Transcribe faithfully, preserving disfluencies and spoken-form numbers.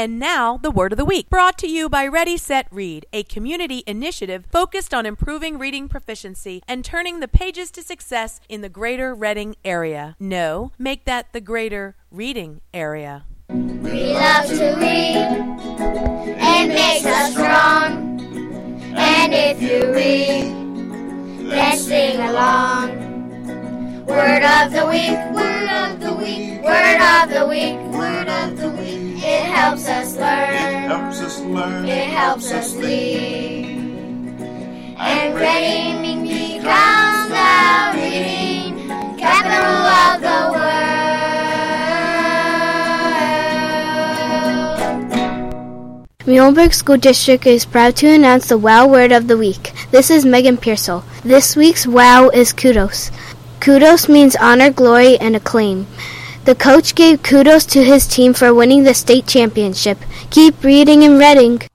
And now, the Word of the Week, brought to you by Ready, Set, Read, a community initiative focused on improving reading proficiency and turning the pages to success in the greater Reading area. No, make that the greater reading area. We love to read. It makes us strong. And if you read, then sing along. Word of the week, word of the week, word of the week, word of the week. It helps us learn. It helps us learn. It helps us lead. And reading becomes the reading capital of the world. Muhlenberg School District is proud to announce the WOW Word of the Week. This is Megan Pearsall. This week's WOW is kudos. Kudos means honor, glory, and acclaim. The coach gave kudos to his team for winning the state championship. Keep reading and reading.